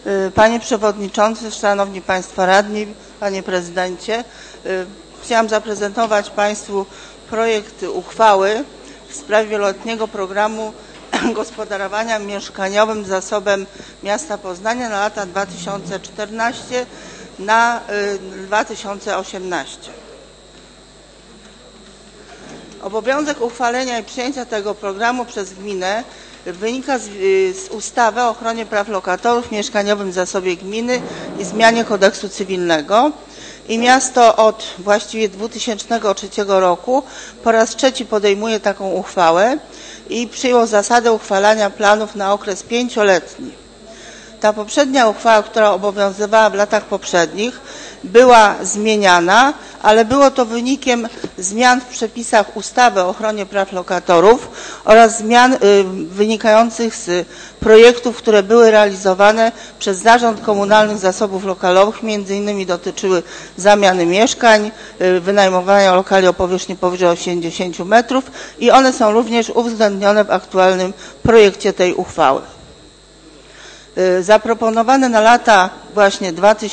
Panie Przewodniczący, Szanowni Państwo Radni, Panie Prezydencie, chciałam zaprezentować Państwu projekt uchwały w sprawie wieloletniego programu gospodarowania mieszkaniowym zasobem miasta Poznania na lata 2014–2018. Obowiązek uchwalenia i przyjęcia tego programu przez gminę wynika z ustawy o ochronie praw lokatorów, mieszkaniowym zasobie gminy i zmianie kodeksu cywilnego. I miasto od właściwie 2003 roku po raz trzeci podejmuje taką uchwałę i przyjęło zasadę uchwalania planów na okres 5-letni. Ta poprzednia uchwała, która obowiązywała w latach poprzednich, była zmieniana, ale było to wynikiem zmian w przepisach ustawy o ochronie praw lokatorów oraz zmian wynikających z projektów, które były realizowane przez Zarząd Komunalnych Zasobów Lokalowych, między innymi dotyczyły zamiany mieszkań, wynajmowania lokali o powierzchni powyżej 80 metrów i one są również uwzględnione w aktualnym projekcie tej uchwały. Zaproponowane na lata właśnie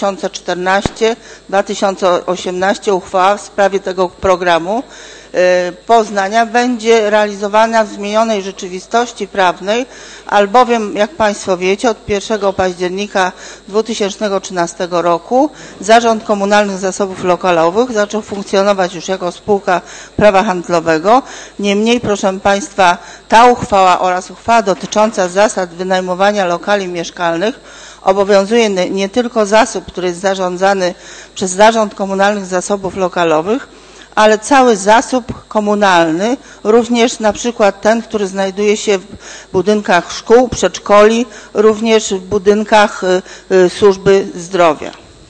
2014–2018 uchwała w sprawie tego programu Poznania będzie realizowana w zmienionej rzeczywistości prawnej, albowiem, jak Państwo wiecie, od 1 października 2013 roku Zarząd Komunalnych Zasobów Lokalowych zaczął funkcjonować już jako spółka prawa handlowego. Niemniej, proszę Państwa, ta uchwała oraz uchwała dotycząca zasad wynajmowania lokali mieszkalnych obowiązuje nie tylko zasób, który jest zarządzany przez Zarząd Komunalnych Zasobów Lokalowych, ale cały zasób komunalny, również na przykład ten, który znajduje się w budynkach szkół, przedszkoli, również w budynkach służby zdrowia.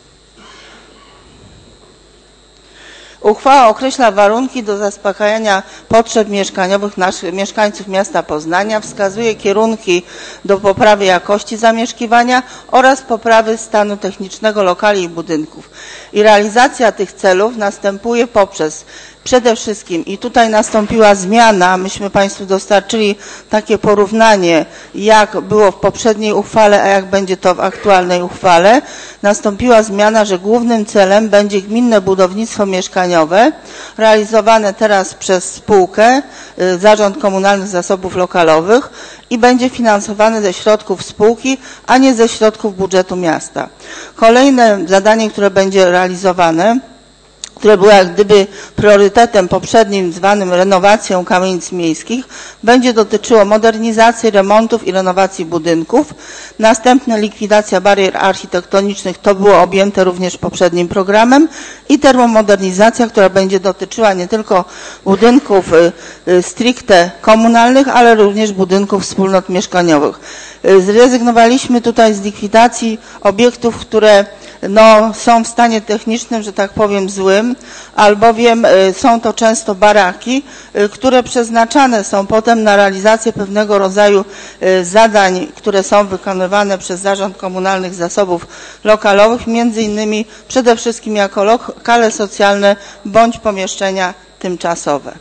Uchwała określa warunki do zaspokajania potrzeb mieszkaniowych mieszkańców miasta Poznania, wskazuje kierunki do poprawy jakości zamieszkiwania oraz poprawy stanu technicznego lokali i budynków. I realizacja tych celów następuje poprzez przede wszystkim, i tutaj nastąpiła zmiana, myśmy Państwu dostarczyli takie porównanie, jak było w poprzedniej uchwale, a jak będzie to w aktualnej uchwale, nastąpiła zmiana, że głównym celem będzie gminne budownictwo mieszkaniowe, realizowane teraz przez spółkę, Zarząd Komunalnych Zasobów Lokalowych i będzie finansowane ze środków spółki, a nie ze środków budżetu miasta. Kolejne zadanie, które będzie realizowane, które było jak gdyby priorytetem poprzednim zwanym renowacją kamienic miejskich, będzie dotyczyło modernizacji, remontów i renowacji budynków. Następnie likwidacja barier architektonicznych, to było objęte również poprzednim programem i termomodernizacja, która będzie dotyczyła nie tylko budynków stricte komunalnych, ale również budynków wspólnot mieszkaniowych. Zrezygnowaliśmy tutaj z likwidacji obiektów, które są w stanie technicznym, że tak powiem, złym, albowiem są to często baraki, które przeznaczane są potem na realizację pewnego rodzaju zadań, które są wykonywane przez Zarząd Komunalnych Zasobów Lokalowych, między innymi przede wszystkim jako lokale socjalne bądź pomieszczenia tymczasowe.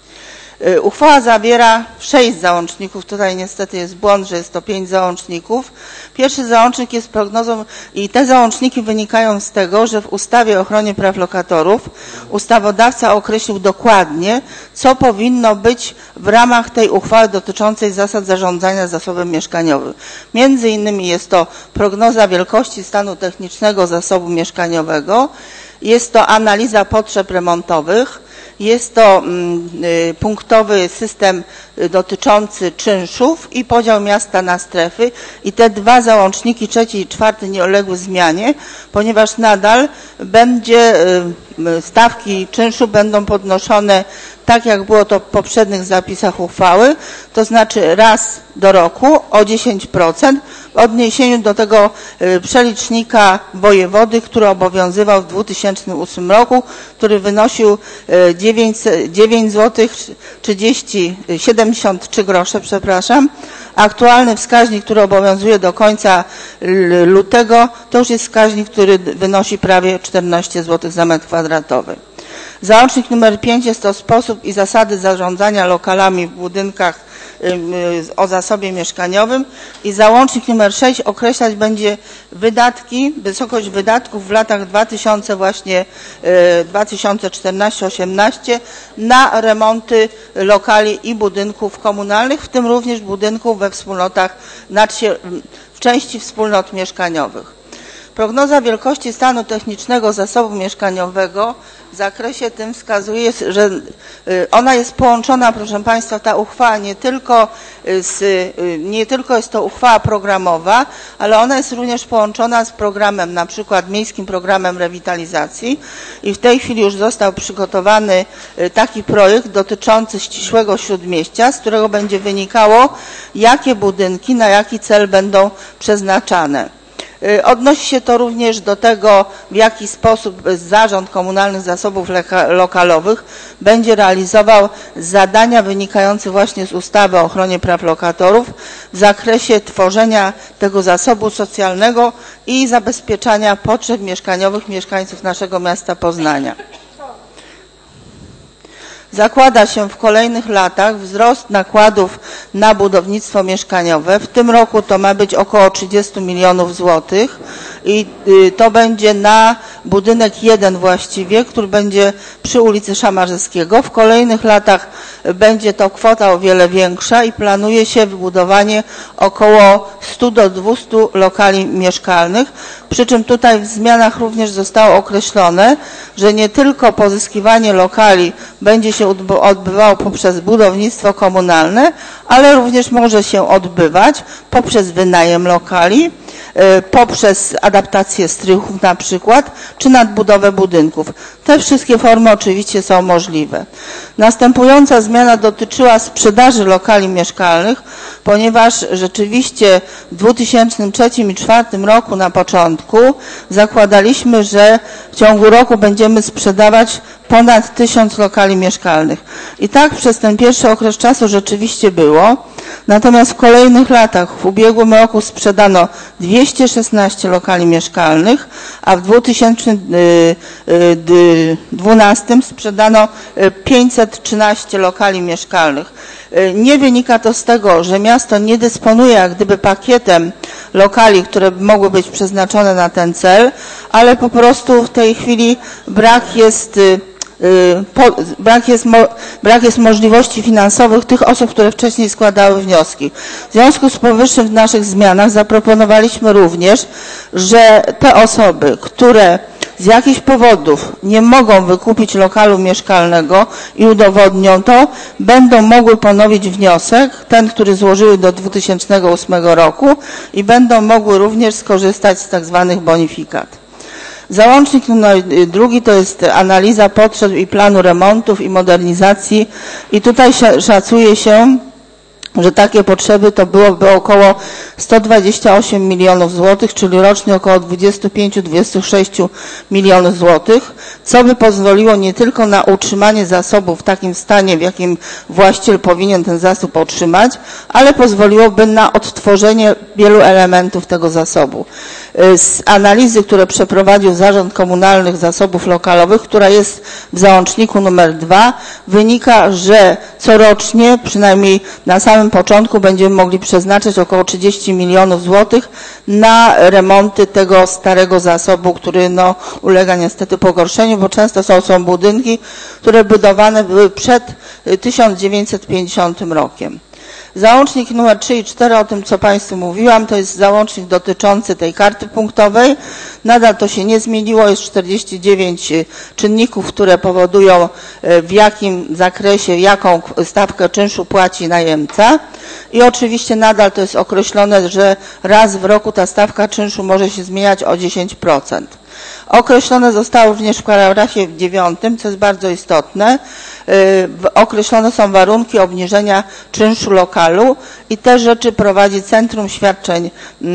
Uchwała zawiera 6 załączników, tutaj niestety jest błąd, że jest to 5 załączników. Pierwszy załącznik jest prognozą i te załączniki wynikają z tego, że w ustawie o ochronie praw lokatorów ustawodawca określił dokładnie, co powinno być w ramach tej uchwały dotyczącej zasad zarządzania zasobem mieszkaniowym. Między innymi jest to prognoza wielkości stanu technicznego zasobu mieszkaniowego, jest to analiza potrzeb remontowych, jest to punktowy system dotyczący czynszów i podział miasta na strefy i te 2 załączniki, 3. i 4. nie uległy zmianie, ponieważ nadal stawki czynszu będą podnoszone tak, jak było to w poprzednich zapisach uchwały, to znaczy raz do roku o 10% w odniesieniu do tego przelicznika wojewody, który obowiązywał w 2008 roku, który wynosił 9 zł 73 grosze, przepraszam. Aktualny wskaźnik, który obowiązuje do końca lutego, to już jest wskaźnik, który wynosi prawie 14 zł za metr kwadratowy. Załącznik numer 5 jest to sposób i zasady zarządzania lokalami w budynkach o zasobie mieszkaniowym i załącznik nr 6 określać będzie wydatki, wysokość wydatków w latach 2014-18 na remonty lokali i budynków komunalnych, w tym również budynków we wspólnotach, w części wspólnot mieszkaniowych. Prognoza wielkości stanu technicznego zasobu mieszkaniowego w zakresie tym wskazuje, że ona jest połączona, proszę Państwa, ta uchwała nie tylko jest to uchwała programowa, ale ona jest również połączona z programem, na przykład Miejskim Programem Rewitalizacji i w tej chwili już został przygotowany taki projekt dotyczący ścisłego śródmieścia, z którego będzie wynikało, jakie budynki na jaki cel będą przeznaczane. Odnosi się to również do tego, w jaki sposób Zarząd Komunalnych Zasobów Lokalowych będzie realizował zadania wynikające właśnie z ustawy o ochronie praw lokatorów w zakresie tworzenia tego zasobu socjalnego i zabezpieczania potrzeb mieszkaniowych mieszkańców naszego miasta Poznania. Zakłada się w kolejnych latach wzrost nakładów na budownictwo mieszkaniowe. W tym roku to ma być około 30 milionów złotych i to będzie na budynek 1 właściwie, który będzie przy ulicy Szamarzyskiego. W kolejnych latach będzie to kwota o wiele większa i planuje się wybudowanie około 100 do 200 lokali mieszkalnych. Przy czym tutaj w zmianach również zostało określone, że nie tylko pozyskiwanie lokali będzie się odbywało poprzez budownictwo komunalne, ale również może się odbywać poprzez wynajem lokali, poprzez adaptację strychów na przykład, czy nadbudowę budynków. Te wszystkie formy oczywiście są możliwe. Następująca zmiana dotyczyła sprzedaży lokali mieszkalnych, ponieważ rzeczywiście w 2003 i 2004 roku na początku zakładaliśmy, że w ciągu roku będziemy sprzedawać ponad 1000 lokali mieszkalnych. I tak przez ten pierwszy okres czasu rzeczywiście było. Natomiast w kolejnych latach, w ubiegłym roku sprzedano 216 lokali mieszkalnych, a w 2012 sprzedano 513 lokali mieszkalnych. Nie wynika to z tego, że miasto nie dysponuje jak gdyby pakietem lokali, które mogły być przeznaczone na ten cel, ale po prostu w tej chwili brak jest możliwości finansowych tych osób, które wcześniej składały wnioski. W związku z powyższym w naszych zmianach zaproponowaliśmy również, że te osoby, które z jakichś powodów nie mogą wykupić lokalu mieszkalnego i udowodnią to, będą mogły ponowić wniosek, ten, który złożyły do 2008 roku i będą mogły również skorzystać z tak zwanych bonifikat. Załącznik numer 2 to jest analiza potrzeb i planu remontów i modernizacji i tutaj szacuje się, że takie potrzeby to byłoby około 128 milionów złotych, czyli rocznie około 25-26 milionów złotych, co by pozwoliło nie tylko na utrzymanie zasobu w takim stanie, w jakim właściciel powinien ten zasób utrzymać, ale pozwoliłoby na odtworzenie wielu elementów tego zasobu. Z analizy, które przeprowadził Zarząd Komunalnych Zasobów Lokalowych, która jest w załączniku numer 2, wynika, że corocznie, przynajmniej na samym początku, będziemy mogli przeznaczyć około 30 milionów złotych na remonty tego starego zasobu, który ulega niestety pogorszeniu, bo często są budynki, które budowane były przed 1950 rokiem. Załącznik numer 3 i 4, o tym co Państwu mówiłam, to jest załącznik dotyczący tej karty punktowej. Nadal to się nie zmieniło, jest 49 czynników, które powodują w jakim zakresie, jaką stawkę czynszu płaci najemca. I oczywiście nadal to jest określone, że raz w roku ta stawka czynszu może się zmieniać o 10%. Określone zostało również w paragrafie 9, co jest bardzo istotne. Określone są warunki obniżenia czynszu lokalu i te rzeczy prowadzi Centrum Świadczeń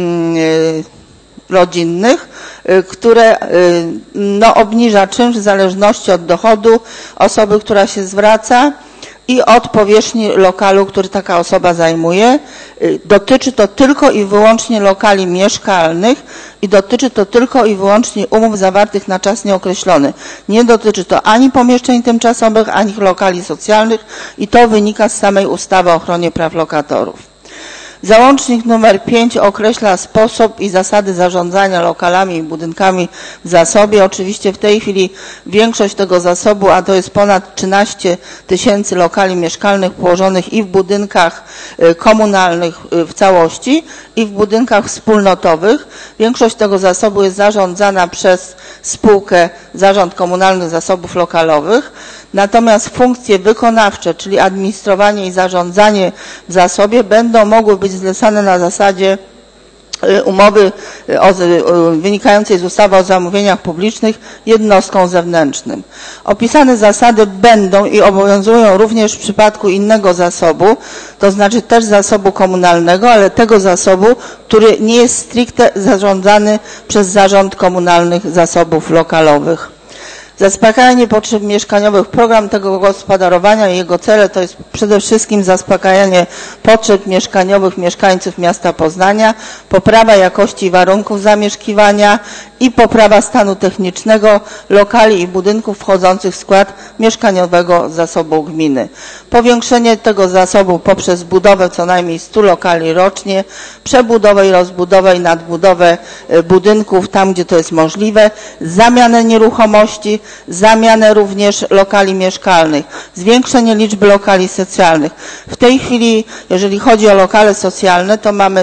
Rodzinnych, które obniża czynsz w zależności od dochodu osoby, która się zwraca i od powierzchni lokalu, który taka osoba zajmuje. Dotyczy to tylko i wyłącznie lokali mieszkalnych i dotyczy to tylko i wyłącznie umów zawartych na czas nieokreślony. Nie dotyczy to ani pomieszczeń tymczasowych, ani lokali socjalnych i to wynika z samej ustawy o ochronie praw lokatorów. Załącznik nr 5 określa sposób i zasady zarządzania lokalami i budynkami w zasobie. Oczywiście w tej chwili większość tego zasobu, a to jest ponad 13 000 lokali mieszkalnych położonych i w budynkach komunalnych w całości i w budynkach wspólnotowych. Większość tego zasobu jest zarządzana przez spółkę Zarząd Komunalnych Zasobów Lokalowych. Natomiast funkcje wykonawcze, czyli administrowanie i zarządzanie w zasobie będą mogły być zlecane na zasadzie umowy wynikającej z ustawy o zamówieniach publicznych jednostkom zewnętrznym. Opisane zasady będą i obowiązują również w przypadku innego zasobu, to znaczy też zasobu komunalnego, ale tego zasobu, który nie jest stricte zarządzany przez Zarząd Komunalnych Zasobów Lokalowych. Zaspokajanie potrzeb mieszkaniowych. Program tego gospodarowania i jego cele to jest przede wszystkim zaspokajanie potrzeb mieszkaniowych mieszkańców miasta Poznania, poprawa jakości i warunków zamieszkiwania i poprawa stanu technicznego lokali i budynków wchodzących w skład mieszkaniowego zasobu gminy. Powiększenie tego zasobu poprzez budowę co najmniej 100 lokali rocznie, przebudowę i rozbudowę i nadbudowę budynków tam, gdzie to jest możliwe, zamianę nieruchomości, zamianę również lokali mieszkalnych, zwiększenie liczby lokali socjalnych. W tej chwili, jeżeli chodzi o lokale socjalne, to mamy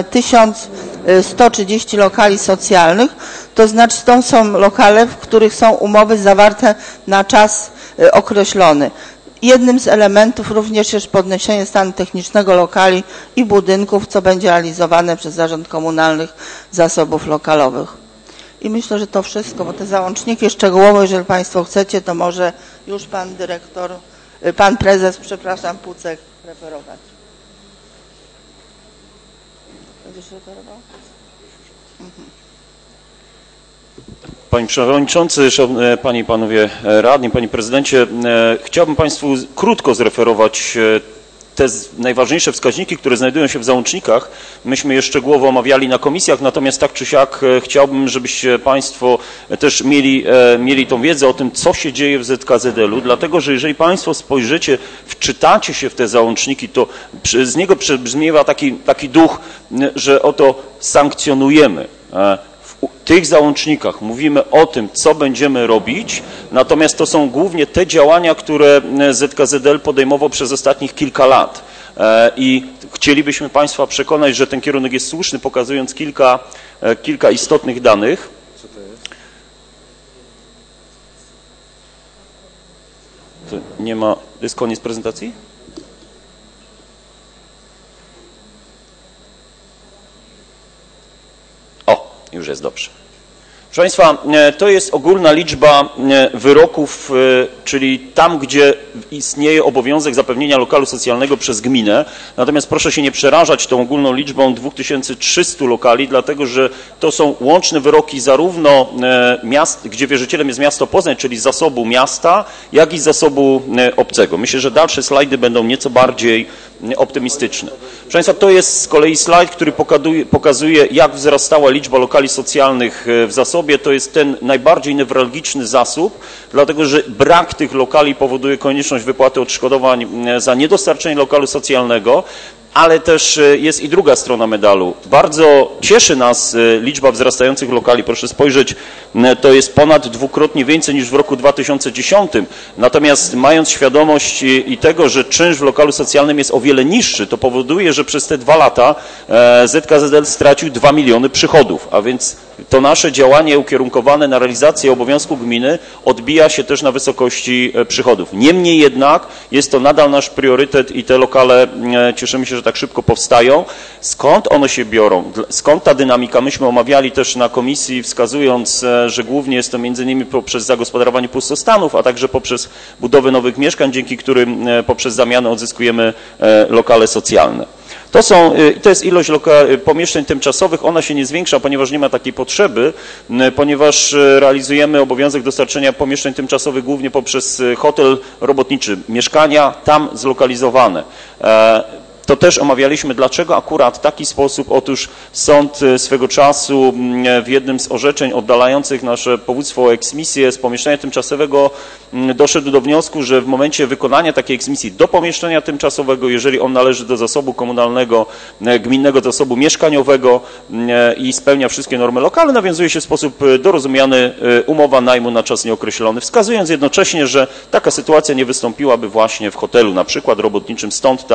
1130 lokali socjalnych, to znaczy to są lokale, w których są umowy zawarte na czas określony. Jednym z elementów również jest podniesienie stanu technicznego lokali i budynków, co będzie realizowane przez Zarząd Komunalnych Zasobów Lokalowych. I myślę, że to wszystko, bo te załączniki szczegółowo, jeżeli Państwo chcecie, to może już Pan Dyrektor, Pan Prezes, przepraszam, Pucek referować. Będziesz referował? Panie Przewodniczący, Panie i Panowie Radni, Panie Prezydencie, chciałbym Państwu krótko zreferować te najważniejsze wskaźniki, które znajdują się w załącznikach. Myśmy je szczegółowo omawiali na komisjach, natomiast tak czy siak chciałbym, żebyście Państwo też mieli tą wiedzę o tym, co się dzieje w ZKZL-u, dlatego że jeżeli Państwo spojrzycie, wczytacie się w te załączniki, to z niego przebrzmiewa taki duch, że oto sankcjonujemy. W tych załącznikach mówimy o tym, co będziemy robić, natomiast to są głównie te działania, które ZKZL podejmował przez ostatnich kilka lat. I chcielibyśmy Państwa przekonać, że ten kierunek jest słuszny, pokazując kilka istotnych danych. Co to jest? To nie ma... To jest koniec prezentacji? Już jest dobrze. Proszę Państwa, to jest ogólna liczba wyroków, czyli tam, gdzie istnieje obowiązek zapewnienia lokalu socjalnego przez gminę. Natomiast proszę się nie przerażać tą ogólną liczbą 2300 lokali, dlatego że to są łączne wyroki zarówno miast, gdzie wierzycielem jest miasto Poznań, czyli z zasobu miasta, jak i z zasobu obcego. Myślę, że dalsze slajdy będą nieco bardziej optymistyczne. Proszę Państwa, to jest z kolei slajd, który pokazuje, jak wzrastała liczba lokali socjalnych w zasobie. To jest ten najbardziej newralgiczny zasób, dlatego że brak tych lokali powoduje konieczność wypłaty odszkodowań za niedostarczenie lokalu socjalnego, ale też jest i druga strona medalu. Bardzo cieszy nas liczba wzrastających lokali. Proszę spojrzeć, to jest ponad dwukrotnie więcej niż w roku 2010. Natomiast mając świadomość i tego, że czynsz w lokalu socjalnym jest o wiele niższy, to powoduje, że przez te 2 lata ZKZL stracił 2 miliony przychodów, a więc to nasze działanie ukierunkowane na realizację obowiązku gminy odbija się też na wysokości przychodów. Niemniej jednak jest to nadal nasz priorytet i te lokale, cieszymy się, że tak szybko powstają. Skąd one się biorą? Skąd ta dynamika? Myśmy omawiali też na komisji, wskazując, że głównie jest to między innymi poprzez zagospodarowanie pustostanów, a także poprzez budowę nowych mieszkań, dzięki którym poprzez zamianę odzyskujemy lokale socjalne. To jest ilość pomieszczeń tymczasowych, ona się nie zwiększa, ponieważ nie ma takiej potrzeby, ponieważ realizujemy obowiązek dostarczenia pomieszczeń tymczasowych głównie poprzez hotel robotniczy, mieszkania tam zlokalizowane. To też omawialiśmy, dlaczego akurat taki sposób. Otóż sąd swego czasu w jednym z orzeczeń oddalających nasze powództwo o eksmisję z pomieszczenia tymczasowego doszedł do wniosku, że w momencie wykonania takiej eksmisji do pomieszczenia tymczasowego, jeżeli on należy do zasobu komunalnego, gminnego zasobu mieszkaniowego i spełnia wszystkie normy lokalne, nawiązuje się w sposób dorozumiany umowa najmu na czas nieokreślony, wskazując jednocześnie, że taka sytuacja nie wystąpiłaby właśnie w hotelu, na przykład robotniczym,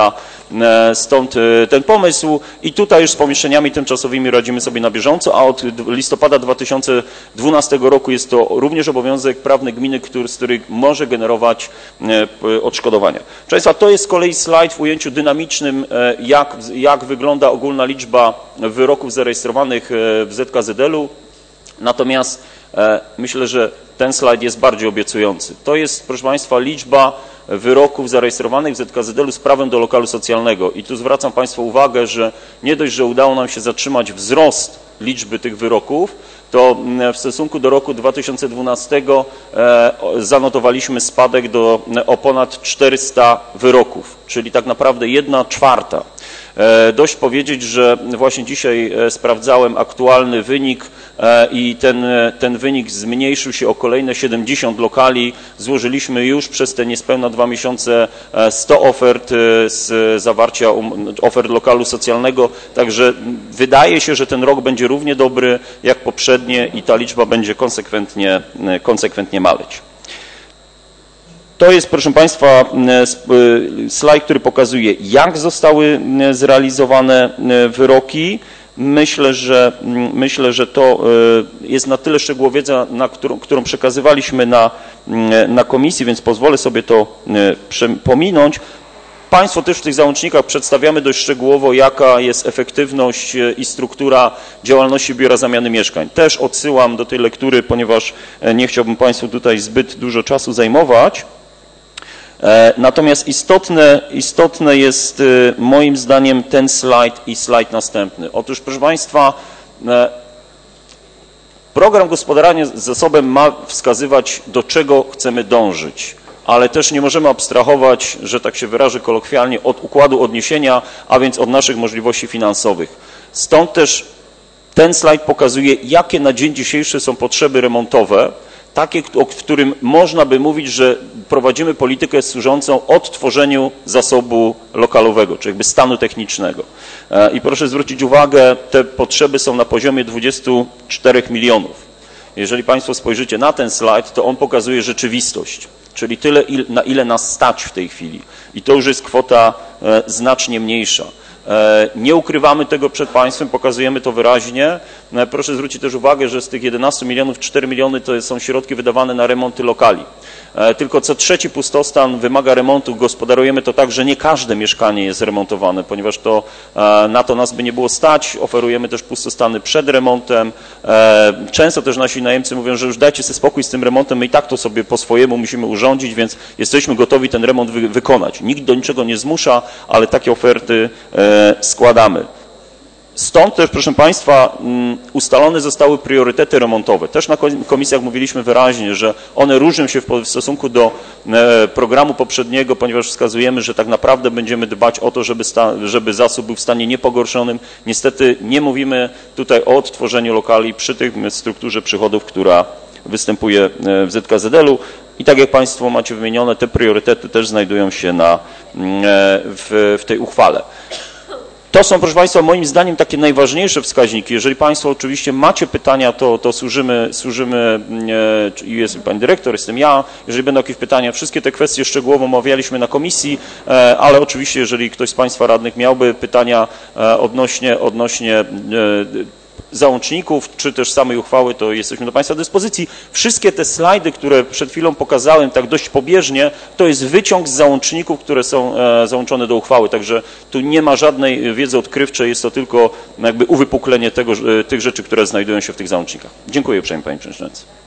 stąd ten pomysł i tutaj już z pomieszczeniami tymczasowymi radzimy sobie na bieżąco, a od listopada 2012 roku jest to również obowiązek prawny gminy, z których może generować odszkodowania. Proszę Państwa, to jest z kolei slajd w ujęciu dynamicznym, jak wygląda ogólna liczba wyroków zarejestrowanych w ZKZL-u, natomiast myślę, że ten slajd jest bardziej obiecujący. To jest, proszę Państwa, liczba wyroków zarejestrowanych w ZKZL-u z prawem do lokalu socjalnego. I tu zwracam Państwu uwagę, że nie dość, że udało nam się zatrzymać wzrost liczby tych wyroków, to w stosunku do roku 2012 zanotowaliśmy spadek o ponad 400 wyroków, czyli tak naprawdę 1/4. Dość powiedzieć, że właśnie dzisiaj sprawdzałem aktualny wynik i ten wynik zmniejszył się o kolejne 70 lokali. Złożyliśmy już przez te niespełna 2 miesiące 100 ofert z zawarcia ofert lokalu socjalnego, także wydaje się, że ten rok będzie równie dobry jak poprzednie i ta liczba będzie konsekwentnie maleć. To jest, proszę Państwa, slajd, który pokazuje, jak zostały zrealizowane wyroki. Myślę, że to jest na tyle szczegółowa wiedza, którą przekazywaliśmy na komisji, więc pozwolę sobie to pominąć. Państwo też w tych załącznikach przedstawiamy dość szczegółowo, jaka jest efektywność i struktura działalności Biura Zamiany Mieszkań. Też odsyłam do tej lektury, ponieważ nie chciałbym Państwu tutaj zbyt dużo czasu zajmować. Natomiast istotne jest moim zdaniem ten slajd i slajd następny. Otóż, proszę Państwa, program gospodarowania zasobem ma wskazywać, do czego chcemy dążyć, ale też nie możemy abstrahować, że tak się wyrażę kolokwialnie, od układu odniesienia, a więc od naszych możliwości finansowych. Stąd też ten slajd pokazuje, jakie na dzień dzisiejszy są potrzeby remontowe, takie, o którym można by mówić, że prowadzimy politykę służącą odtworzeniu zasobu lokalowego, czyli jakby stanu technicznego. I proszę zwrócić uwagę, te potrzeby są na poziomie 24 milionów. Jeżeli Państwo spojrzycie na ten slajd, to on pokazuje rzeczywistość, czyli tyle, na ile nas stać w tej chwili. I to już jest kwota znacznie mniejsza. Nie ukrywamy tego przed Państwem, pokazujemy to wyraźnie. Proszę zwrócić też uwagę, że z tych 11 milionów 4 miliony to są środki wydawane na remonty lokali. Tylko co trzeci pustostan wymaga remontu. Gospodarujemy to tak, że nie każde mieszkanie jest remontowane, ponieważ na to nas by nie było stać. Oferujemy też pustostany przed remontem. Często też nasi najemcy mówią, że już dajcie sobie spokój z tym remontem, my i tak to sobie po swojemu musimy urządzić, więc jesteśmy gotowi ten remont wykonać. Nikt do niczego nie zmusza, ale takie oferty składamy. Stąd też, proszę Państwa, ustalone zostały priorytety remontowe. Też na komisjach mówiliśmy wyraźnie, że one różnią się w stosunku do programu poprzedniego, ponieważ wskazujemy, że tak naprawdę będziemy dbać o to, żeby zasób był w stanie niepogorszonym. Niestety nie mówimy tutaj o odtworzeniu lokali przy tej strukturze przychodów, która występuje w ZKZL-u. I tak jak Państwo macie wymienione, te priorytety też znajdują się w tej uchwale. To są, proszę Państwa, moim zdaniem takie najważniejsze wskaźniki. Jeżeli Państwo oczywiście macie pytania, to służymy, jest Pani Dyrektor, jestem ja. Jeżeli będą jakieś pytania, wszystkie te kwestie szczegółowo omawialiśmy na komisji, ale oczywiście, jeżeli ktoś z Państwa radnych miałby pytania odnośnie załączników, czy też samej uchwały, to jesteśmy do Państwa dyspozycji. Wszystkie te slajdy, które przed chwilą pokazałem, tak dość pobieżnie, to jest wyciąg z załączników, które są załączone do uchwały, także tu nie ma żadnej wiedzy odkrywczej, jest to tylko jakby uwypuklenie tych rzeczy, które znajdują się w tych załącznikach. Dziękuję uprzejmie, Panie Przewodniczący.